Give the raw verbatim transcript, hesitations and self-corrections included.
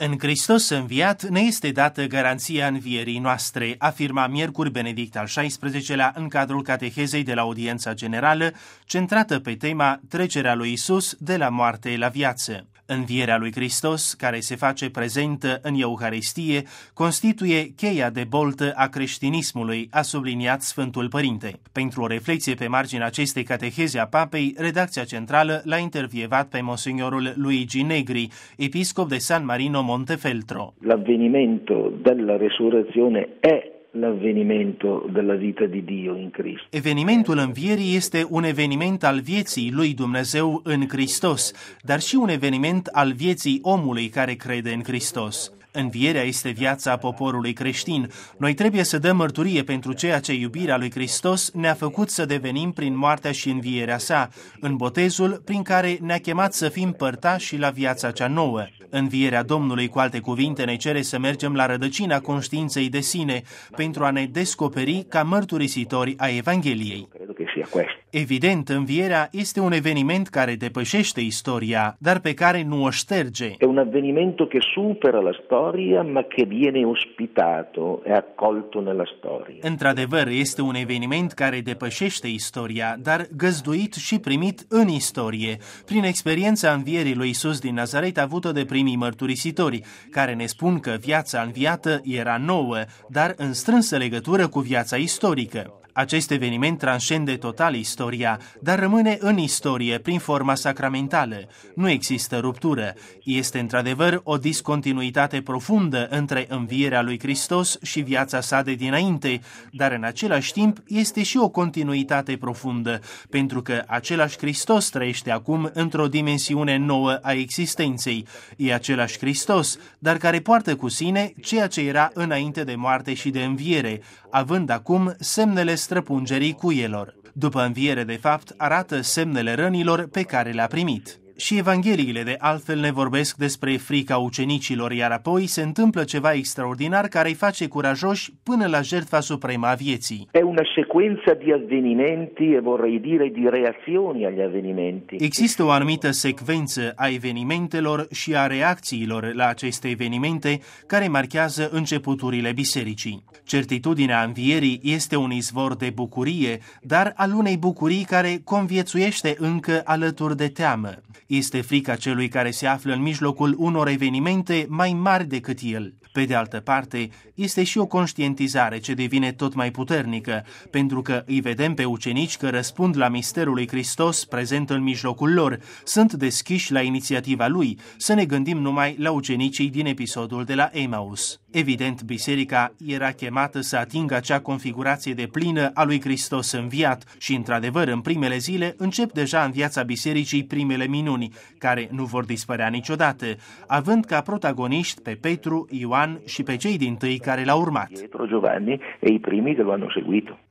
În Hristos înviat ne este dată garanția învierii noastre, afirma miercuri Benedict al șaisprezecelea în cadrul catehezei de la audiența generală, centrată pe tema trecerea lui Isus de la moarte la viață. Învierea lui Hristos, care se face prezentă în Euharistie, constituie cheia de boltă a creștinismului, a subliniat Sfântul Părinte. Pentru o reflexie pe marginea acestei cateheze a Papei, redacția centrală l-a intervievat pe Monsignorul Luigi Negri, episcop de San Marino Montefeltro. L'avvenimento della resurrezione è l'avvenimento della vita di Dio in Cristo. Evenimentul învierii este un eveniment al vieții lui Dumnezeu în Hristos, dar și un eveniment al vieții omului care crede în Hristos. Învierea este viața poporului creștin. Noi trebuie să dăm mărturie pentru ceea ce iubirea lui Hristos ne-a făcut să devenim prin moartea și învierea sa, în botezul prin care ne-a chemat să fim părtași la viața cea nouă. Învierea Domnului, cu alte cuvinte, ne cere să mergem la rădăcina conștiinței de sine pentru a ne descoperi ca mărturisitori a Evangheliei. Evident, învierea este un eveniment care depășește istoria, dar pe care nu o șterge. È un avvenimento che supera la storia, ma che viene ospitato e accolto nella storia. Într-adevăr, este un eveniment care depășește istoria, dar găzduit și primit în istorie, prin experiența învierii lui Isus din Nazaret avută de primii mărturisitori, care ne spun că viața înviată era nouă, dar în strânsă legătură cu viața istorică. Acest eveniment transcende total istoria, dar rămâne în istorie prin forma sacramentală. Nu există ruptură. Este într-adevăr o discontinuitate profundă între învierea lui Hristos și viața sa de dinainte, dar în același timp este și o continuitate profundă, pentru că același Hristos trăiește acum într-o dimensiune nouă a existenței. E același Hristos, dar care poartă cu sine ceea ce era înainte de moarte și de înviere, având acum semnele străpungerii cuielor. După înviere, de fapt, arată semnele rănilor pe care le-a primit. Și Evangheliile de altfel ne vorbesc despre frica ucenicilor, iar apoi se întâmplă ceva extraordinar care îi face curajoși până la jertfa supremă a vieții. È una sequenza di avvenimenti e vorrei dire di reazioni agli avvenimenti. Există o anumită secvență a evenimentelor și a reacțiilor la aceste evenimente care marchează începuturile bisericii. Certitudinea învierii este un izvor de bucurie, dar al unei bucurii care conviețuiește încă alături de teamă. Este frica celui care se află în mijlocul unor evenimente mai mari decât el. Pe de altă parte, este și o conștientizare ce devine tot mai puternică, pentru că îi vedem pe ucenici că răspund la misterul lui Hristos prezent în mijlocul lor, sunt deschiși la inițiativa lui, să ne gândim numai la ucenicii din episodul de la Emaus. Evident, biserica era chemată să atingă acea configurație de plină a lui Hristos înviat și, într-adevăr, în primele zile încep deja în viața bisericii primele minuni, care nu vor dispărea niciodată, având ca protagoniști pe Petru, Ioan și pe cei dintâi care l-au urmat. Pietro, Giovanni e i primi che lo hanno seguito.